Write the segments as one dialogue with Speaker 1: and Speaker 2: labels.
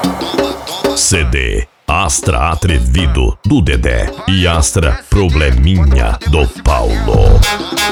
Speaker 1: CD Astra Atrevido do Dedé e Astra Probleminha do Paulo.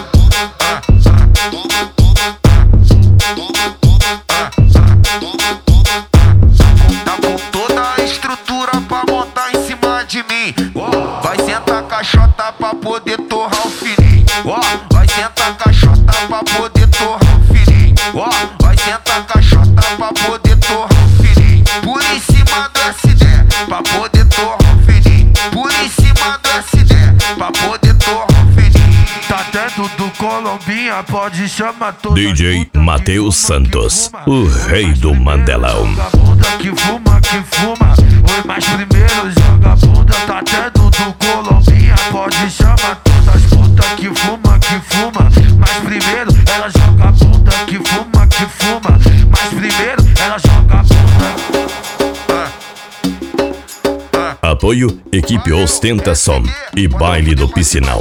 Speaker 2: Tá com toda a estrutura pra montar em cima de mim. Vai sentar caixota pra poder torrar o fininho. Vai sentar caixota pra poder torrar o fininho. Vai sentar caixota pra poder torrar o fininho. Por em cima do SD pra poder torrar o fininho. Por em cima do SD pra poder torrar o fininho.
Speaker 3: Tá dentro do Colombinha, pode chamar todo
Speaker 1: DJ Matheus Santos, o rei do Mandelão.
Speaker 3: Joga bunda que fuma, oi, mas primeiro joga bunda. Tá dentro do Colombinha, pode chamar todas as putas que fuma. Mas primeiro ela joga bunda que fuma. Mas primeiro ela joga bunda.
Speaker 1: Apoio Equipe Ostentação e Baile do Piscinão.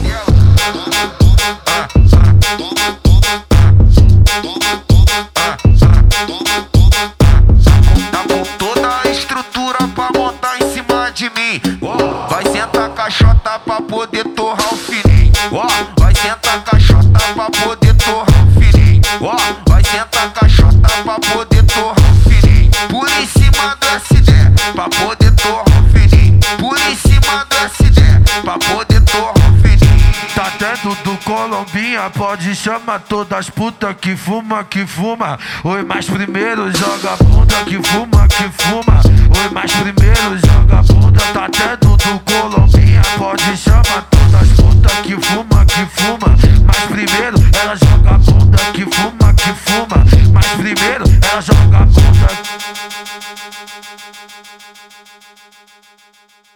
Speaker 2: Tá com toda a estrutura pra montar em cima de mim. Vai sentar caixota pra poder torrar o fininho. Vai sentar caixota pra poder torrar o fininho. Vai sentar caixota pra poder torrar o fininho. Por em cima do SD pra poder torrar o fininho. Por em cima do SD pra poder torrar o fininho.
Speaker 3: Tá dentro do Colombinha, pode chamar todas as putas que fuma. Oi, mas primeiro joga bunda que fuma. Oi, mas primeiro joga bunda. Tá dentro do Colombinha, pode chamar todas as putas que fuma. Mas primeiro ela joga bunda que fuma. Mas primeiro ela joga bunda.